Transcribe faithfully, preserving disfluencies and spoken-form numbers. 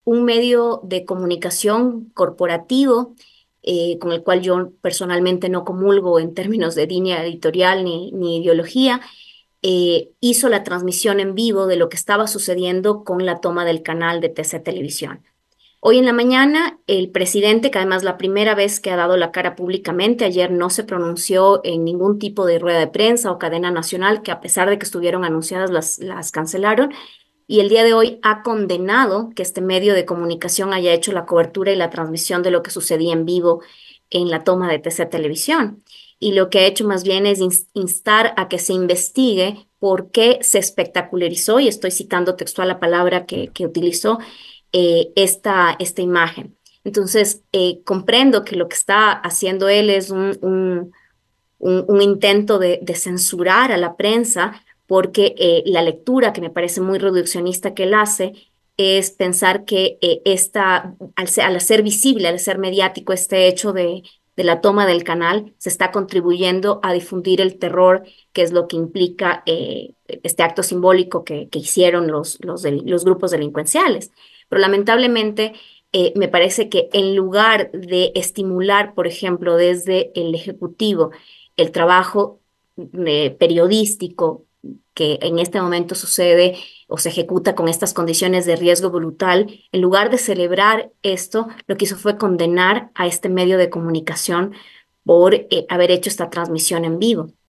un medio de comunicación corporativo eh, con el cual yo personalmente no comulgo en términos de línea editorial ni, ni ideología, eh, hizo la transmisión en vivo de lo que estaba sucediendo con la toma del canal de T C Televisión. Hoy en la mañana, el presidente, que además la primera vez que ha dado la cara públicamente, ayer no se pronunció en ningún tipo de rueda de prensa o cadena nacional, que a pesar de que estuvieron anunciadas, las, las cancelaron, y el día de hoy ha condenado que este medio de comunicación haya hecho la cobertura y la transmisión de lo que sucedía en vivo en la toma de T C Televisión. Y lo que ha hecho más bien es instar a que se investigue por qué se espectacularizó, y estoy citando textual la palabra que, que utilizó, eh, esta, esta imagen. Entonces, eh, comprendo que lo que está haciendo él es un, un, un, un intento de, de, censurar a la prensa, porque eh, la lectura que me parece muy reduccionista que él hace es pensar que eh, esta, al, ser, al hacer visible, al ser mediático este hecho de, de la toma del canal, se está contribuyendo a difundir el terror, que es lo que implica eh, este acto simbólico que, que hicieron los, los, del, los grupos delincuenciales. Pero lamentablemente eh, me parece que en lugar de estimular, por ejemplo, desde el Ejecutivo, el trabajo eh, periodístico que en este momento sucede o se ejecuta con estas condiciones de riesgo brutal, en lugar de celebrar esto, lo que hizo fue condenar a este medio de comunicación por eh, haber hecho esta transmisión en vivo.